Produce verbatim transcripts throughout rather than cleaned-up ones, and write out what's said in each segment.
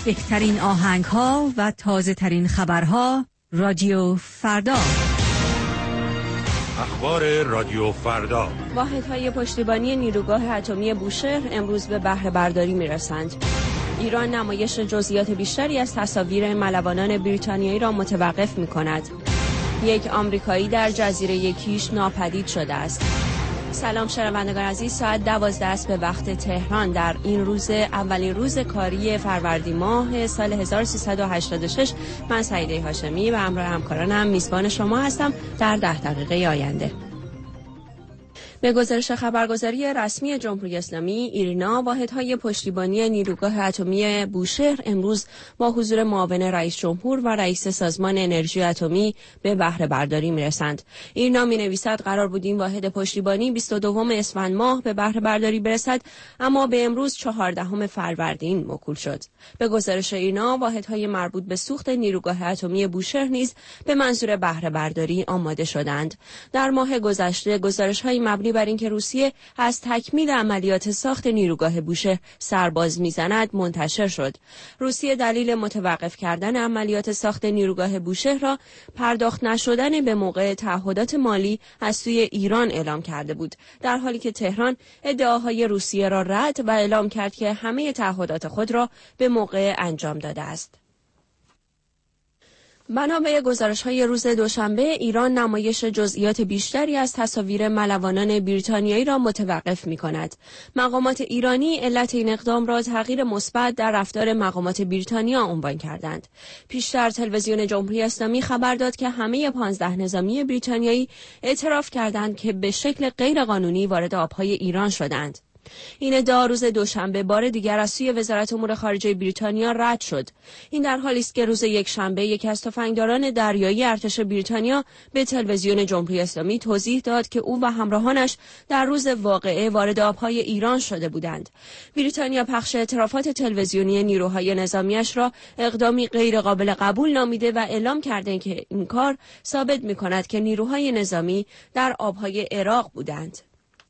بهترین آهنگ ها و تازه ترین خبرها. رادیو فردا. اخبار رادیو فردا. واحدهای پشتیبانی نیروگاه اتمی بوشهر امروز به بهره برداری میرسند. ایران نمایش جزئیات بیشتری از تصاویر ملوانان بریتانیایی را متوقف می‌کند. یک آمریکایی در جزیره کیش ناپدید شده است. سلام شنوندگان عزیز، ساعت دوازده است به وقت تهران در این روز اولین روز کاری فروردین ماه سال هزار و سیصد و هشتاد و شش. من سعیده هاشمی و همراه همکارانم میزبان شما هستم در ده دقیقه آینده. به گزارش خبرگزاری رسمی جمهوری اسلامی ایرنا، واحدهای پشتیبانی نیروگاه اتمی بوشهر امروز با حضور معاون رئیس جمهور و رئیس سازمان انرژی اتمی به بهره برداری میرسند. ایرنا مینویسد قرار بود این واحد پشتیبانی بیست و دوم اسفند ماه به بهره برداری برسد، اما به امروز چهاردهم فروردین موکول شد. به گزارش ایرنا، واحدهای مربوط به سوخت نیروگاه اتمی بوشهر نیز به منظور بهره برداری آماده شدند. در ماه گذشته گزارش‌های مبنی بر اینکه روسیه از تکمیل عملیات ساخت نیروگاه بوشهر سرباز میزند منتشر شد. روسیه دلیل متوقف کردن عملیات ساخت نیروگاه بوشهر را پرداخت نشدن به موقع تعهدات مالی از سوی ایران اعلام کرده بود، در حالی که تهران ادعاهای روسیه را رد و اعلام کرد که همه تعهدات خود را به موقع انجام داده است. بنا به گزارش‌های روز دوشنبه، ایران نمایش جزئیات بیشتری از تصاویر ملوانان بریتانیایی را متوقف می‌کند. مقامات ایرانی علت این اقدام را تغییر مثبت در رفتار مقامات بریتانیا عنوان کردند. پیشتر تلویزیون جمهوری اسلامی خبر داد که همه پانزده نظامی بریتانیایی اعتراف کردند که به شکل غیرقانونی وارد آب‌های ایران شدند. این ادعا روز دوشنبه بار دیگر از سوی وزارت امور خارجه بریتانیا رد شد. این در حالی است که روز یکشنبه یکی از تفنگداران دریایی ارتش بریتانیا به تلویزیون جمهوری اسلامی توضیح داد که او و همراهانش در روز واقعه وارد آبهای ایران شده بودند. بریتانیا پخش اعترافات تلویزیونی نیروهای نظامیش را اقدامی غیرقابل قبول نامیده و اعلام کرده که این کار ثابت می‌کند که نیروهای نظامی در آبهای عراق بودند.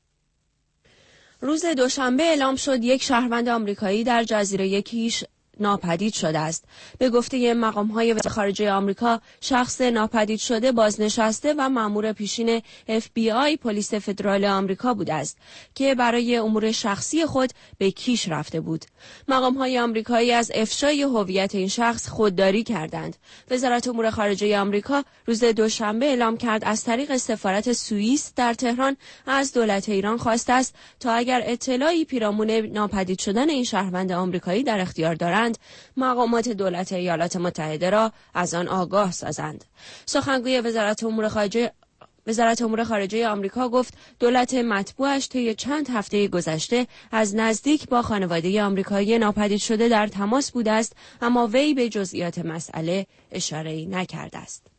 روز دوشنبه اعلام شد یک شهروند آمریکایی در جزیره کیش ناپدید شده است. به گفته مقام‌های وزارت خارجه آمریکا، شخص ناپدید شده بازنشسته و مأمور پیشین اف بی آی پلیس فدرال آمریکا بوده است که برای امور شخصی خود به کیش رفته بود. مقام‌های آمریکایی از افشای هویت این شخص خودداری کردند. وزارت امور خارجه آمریکا روز دوشنبه اعلام کرد از طریق سفارت سوئیس در تهران از دولت ایران خواسته است تا اگر اطلاعی پیرامون ناپدید شدن این شهروند آمریکایی در اختیار دارند، مقامات دولت ایالات متحده را از آن آگاه سازند. سخنگوی وزارت امور خارجه وزارت امور خارجه آمریکا گفت دولت مطبوعش طی چند هفته گذشته از نزدیک با خانواده آمریکایی ناپدید شده در تماس بوده است، اما وی به جزئیات مسئله اشاره‌ای نکرده است.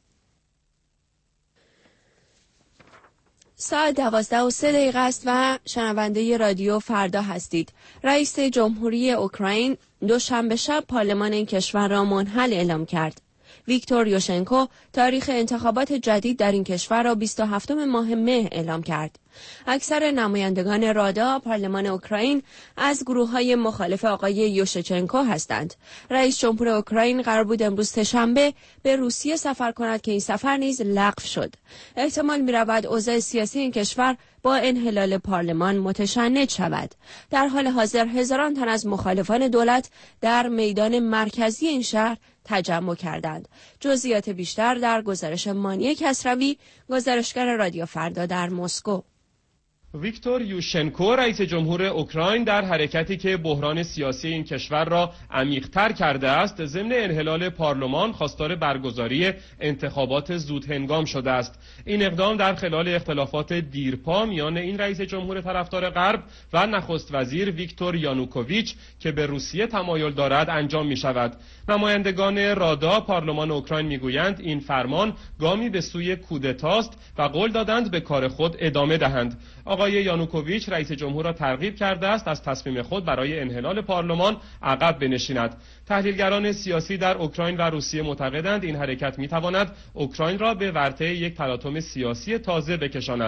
ساعت دوازده و سه دقیقه است و شنونده رادیو فردا هستید. رئیس جمهوری اوکراین دوشنبه شب پارلمان این کشور را منحل اعلام کرد. ویکتور یوشنکو تاریخ انتخابات جدید در این کشور را بیست و هفتم ماه مه اعلام کرد. اکثر نمایندگان رادا پارلمان اوکراین از گروه‌های مخالف آقای یوشچنکو هستند. رئیس جمهور اوکراین قرار بود امروز سه‌شنبه به روسیه سفر کند که این سفر نیز لغو شد. احتمال می‌رود اوضاع سیاسی این کشور با انحلال پارلمان متشنج شود. در حال حاضر هزاران تن از مخالفان دولت در میدان مرکزی این شهر تجمع کردند. جزئیات بیشتر در گزارش مانی کسروی، گزارشگر رادیو فردا در مسکو. ویکتور یوشنکو رئیس جمهور اوکراین در حرکتی که بحران سیاسی این کشور را عمیق‌تر کرده است، ضمن انحلال پارلمان خواستار برگزاری انتخابات زودهنگام شده است. این اقدام در خلال اختلافات دیرپا میان این رئیس جمهور طرفدار غرب و نخست وزیر ویکتور یانوکوویچ که به روسیه تمایل دارد انجام می شود. نمایندگان رادا پارلمان اوکراین میگویند این فرمان گامی به سوی کودتاست و قول دادند به کار خود ادامه دهند. آقای یانوکوویچ رئیس جمهور را ترغیب کرده است از تصمیم خود برای انحلال پارلمان عقب بنشیند. تحلیلگران سیاسی در اوکراین و روسیه معتقدند این حرکت میتواند اوکراین را به ورطه یک تلاطم سیاسی تازه بکشاند.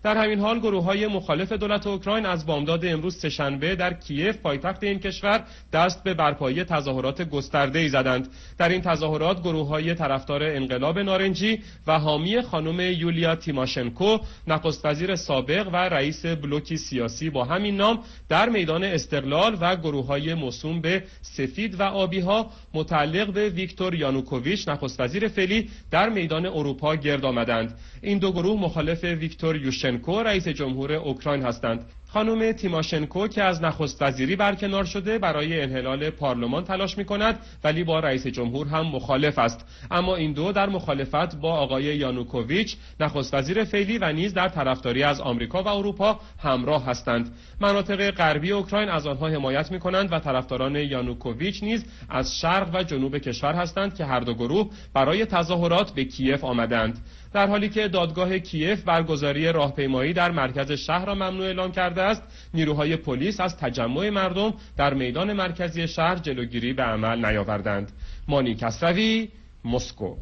در همین حال گروه‌های مخالف دولت اوکراین از بامداد امروز سه‌شنبه در کیف پایتخت این کشور دست به برپایی تظاهرات گسترده‌ای زدند. در این تظاهرات گروه‌های طرفدار انقلاب نارنجی و حامی خانم یولیا تیماشنکو، نخست وزیر سابق و رئیس بلوکی سیاسی با همین نام، در میدان استقلال و گروه‌های موسوم به سفید و آبی‌ها متعلق به ویکتور یانوکوویچ، نخست وزیر فعلی، در میدان اروپا گرد آمدند. این دو گروه مخالف ویکتور یوشنکو، رئیس جمهور اوکراین هستند. خانم تیماشنکو که از نخست وزیری برکنار شده برای انحلال پارلمان تلاش می‌کند، ولی با رئیس جمهور هم مخالف است. اما این دو در مخالفت با آقای یانوکوویچ، نخست وزیر فعلی، و نیز در طرفداری از آمریکا و اروپا همراه هستند. مناطق غربی اوکراین از آنها حمایت می‌کنند و طرفداران یانوکوویچ نیز از شرق و جنوب کشور هستند که هر دو گروه برای تظاهرات به کیف آمدند. در حالی که دادگاه کیف برگزاری راهپیمایی در مرکز شهر را ممنوع اعلام کرده است، نیروهای پلیس از تجمع مردم در میدان مرکزی شهر جلوگیری به عمل نیاوردند. مانی کسروی، مسکو.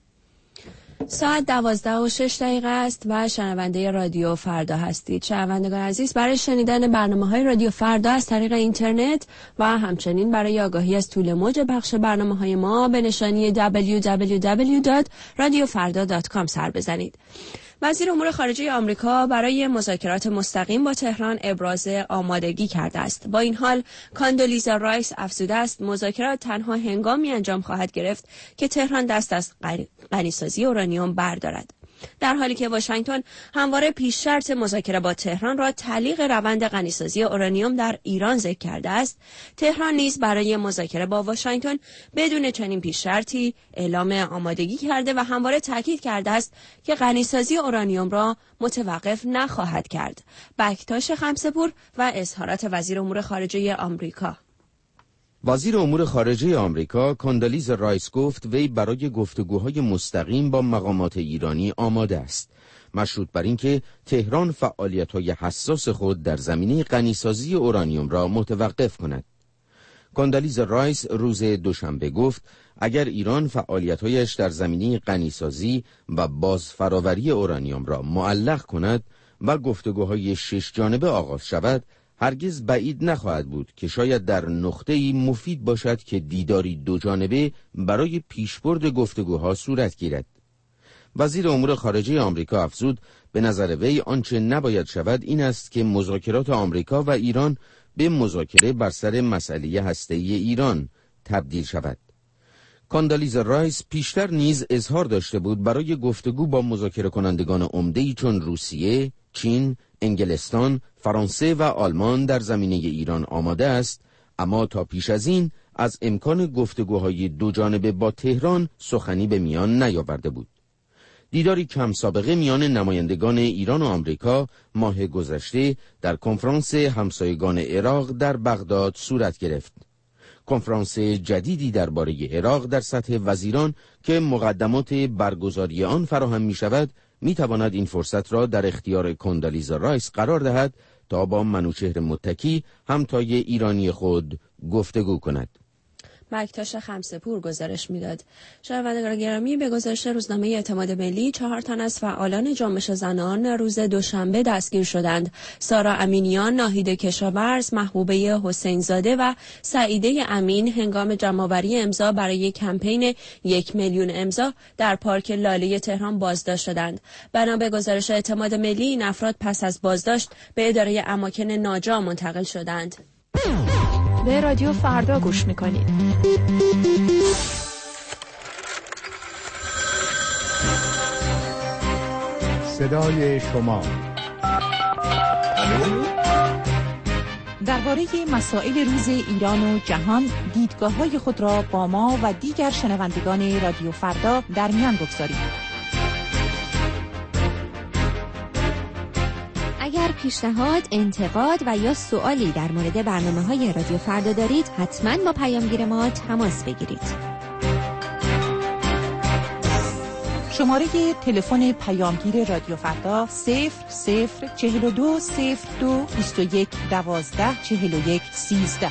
ساعت دوازده و شش دقیقه است و شنونده رادیو فردا هستید. شنوندگان عزیز، برای شنیدن برنامه‌های رادیو فردا از طریق اینترنت و همچنین برای آگاهی از طول موج پخش برنامه‌های ما به نشانی دبلیو دبلیو دبلیو دات رادیو فردا دات کام سر بزنید. وزیر امور خارجه آمریکا برای مذاکرات مستقیم با تهران ابراز آمادگی کرده است. با این حال کاندولیزا رایس افزوده است مذاکرات تنها هنگامی انجام خواهد گرفت که تهران دست از غنیسازی اورانیوم بردارد. در حالی که واشنگتن همواره پیش شرط مذاکره با تهران را تعلیق روند غنیسازی اورانیوم در ایران ذکر کرده است، تهران نیز برای مذاکره با واشنگتن بدون چنین پیش شرطی اعلام آمادگی کرده و همواره تاکید کرده است که غنیسازی اورانیوم را متوقف نخواهد کرد. بکتاش خمسه‌پور و اظهارات وزیر امور خارجه آمریکا. وزیر امور خارجه آمریکا کاندولیزا رایس گفت وی برای گفتگوهای مستقیم با مقامات ایرانی آماده است، مشروط بر اینکه تهران فعالیت‌های حساس خود در زمینه غنیسازی اورانیوم را متوقف کند. کاندولیزا رایس روز دوشنبه گفت اگر ایران فعالیت‌هایش در زمینه غنیسازی و بازفراوری اورانیوم را معلق کند و گفتگوهای شش جانبه آغاز شود، هرگز بعید نخواهد بود که شاید در نقطه‌ای مفید باشد که دیداری دو جانبه برای پیشبرد گفتگوها صورت گیرد. وزیر امور خارجه آمریکا افزود به نظر وی آنچه نباید شود این است که مذاکرات آمریکا و ایران به مذاکره بر سر مسئله هسته‌ای ایران تبدیل شود. کاندولیزا رایس پیشتر نیز اظهار داشته بود برای گفتگو با مذاکره کنندگان عمده‌ای چون روسیه، چین، انگلستان، فرانسه و آلمان در زمینه ایران آماده است، اما تا پیش از این از امکان گفتگوهای دو جانبه با تهران سخنی به میان نیاورده بود. دیداری کم سابقه میان نمایندگان ایران و آمریکا ماه گذشته در کنفرانس همسایگان عراق در بغداد صورت گرفت. کنفرانس جدیدی درباره عراق در سطح وزیران که مقدمات برگزاری آن فراهم می شود می تواند این فرصت را در اختیار کاندولیزا رایس قرار دهد تا با منوچهر متکی همتای ایرانی خود گفتگو کند. مکتاش خمسه‌پور گزارش میداد. شنوندگان گرامی، به گزارش روزنامه اعتماد ملی، چهار تن از فعالان جنبش زنان روز دوشنبه دستگیر شدند. سارا امینیان، ناهید کشاورز، محبوبه حسین زاده و سعیده امین هنگام جمع‌آوری امضا برای کمپین یک میلیون امضا در پارک لاله تهران بازداشت شدند. بنا به گزارش اعتماد ملی، این افراد پس از بازداشت به اداره اماکن ناجا منتقل شدند. به رادیو فردا گوش میکنید. صدای شما درباره مسائل روز ایران و جهان دیدگاه‌های خود را با ما و دیگر شنوندگان رادیو فردا در میان بگذارید. اگر پیشنهاد، انتقاد و یا سوالی در مورد برنامه‌های رادیو فردا دارید، حتما با پیامگیر ما تماس بگیرید. شماره تلفن پیامگیر رادیو فردا صفر صفر چهل و دو صفر دو بیست و یک دوازده چهل و یک سیزده.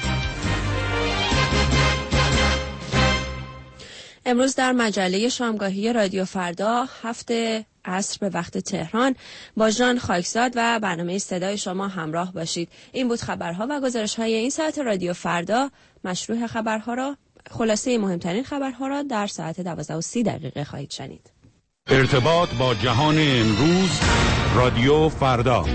امروز در مجله شامگاهی رادیو فردا هفت عصر به وقت تهران با ژان خاکزاد و برنامه صدای شما همراه باشید. این بود خبرها و گزارش‌های این ساعت رادیو فردا. مشروع خبرها را، خلاصه مهمترین خبرها را در ساعت دوازده و سی دقیقه خواهید شنید. ارتباط با جهان امروز، رادیو فردا.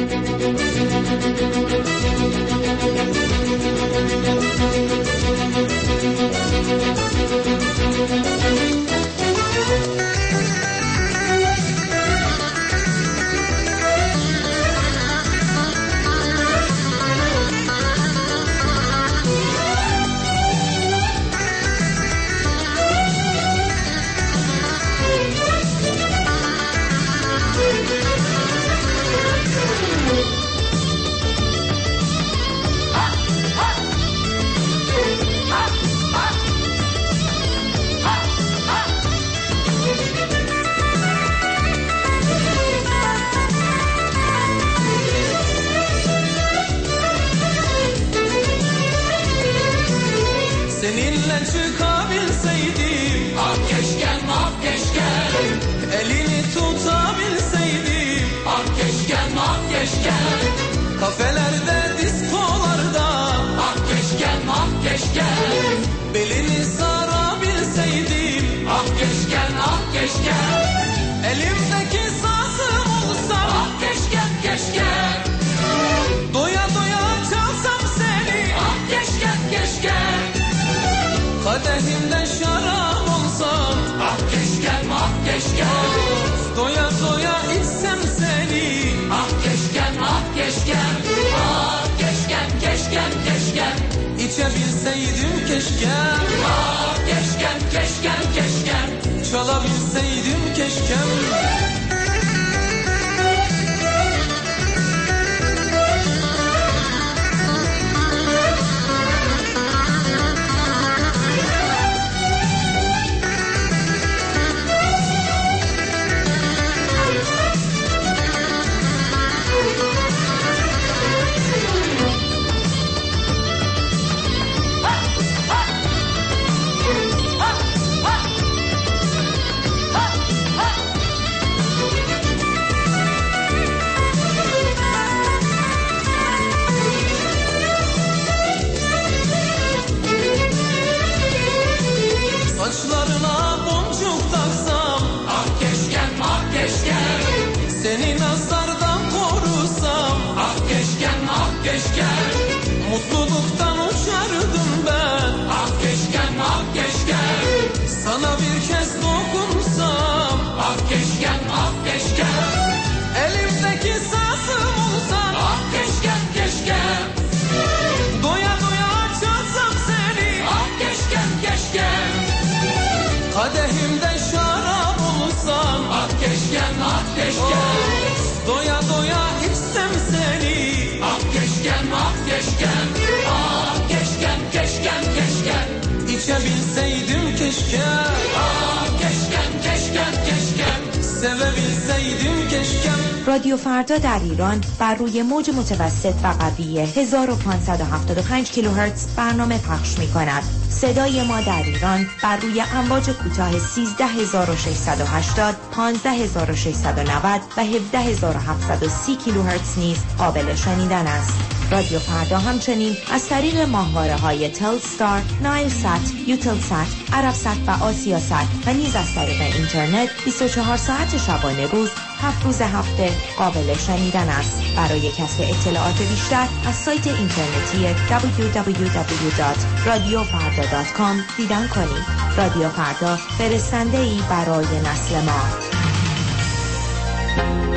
Seninle çıkabilseydim, ah keşken ah keşken, elini tutabilseydim, ah keşken ah keşken, kafelerde diskolarda, ah keşken ah keşken, belini sarabilseydim, ah keşken ah keşken, elimdeki sazım olsa, ah keşken keşken, doya doya çalsam seni, ah keşken keşken. Kadehimde şarap olsam, ah keşken ah keşken, doya doya içsem seni, ah keşken ah keşken, ah keşken keşken keşken, içebilseydim keşken, ah keşken keşken keşken, çalabilseydim keşken. Saçlarına boncuk taksam, ah keşken ah keşken, seni nazardan korusam, ah keşken ah keşken, mutluluktan uçardım ben, ah keşken ah keşken, sana bir kez dokunsam, ah keşken ah keşken, elimdeki sazım olsan, ah keşken keşken, doya doya çalsam seni, ah keşken keşken. Kadehimde şarap olsam, ah keşken ah keşken, doya doya içsem seni, ah keşken ah keşken, ah keşken keşken keşken, içebilseydim keşken, ah keşken keşken keşken, sevebilseydim keşken. رادیو فردا در ایران بر روی موج متوسط و قوی هزار و پانصد و هفتاد و پنج کیلوهرتز برنامه پخش می کند. صدای ما در ایران بر روی امواج کوتاه سیزده هزار و ششصد و هشتاد، پانزده هزار و ششصد و نود و هفده هزار و هفتصد و سی کیلوهرتز نیز قابل شنیدن است. رادیو فردا همچنین از طریق ماهواره های تلستار، نایل سات، یوتل سات، عرب سات و آسیا سات و نیز از طریق اینترنت بیست و چهار ساعت شبانه روز، هفت روز هفته قابل شنیدن است. برای کسب اطلاعات بیشتر از سایت اینترنتی دبلیو دبلیو دبلیو دات رادیو فردا دات کام دیدن کنید. رادیو فردا، فرستنده‌ای برای نسل ما.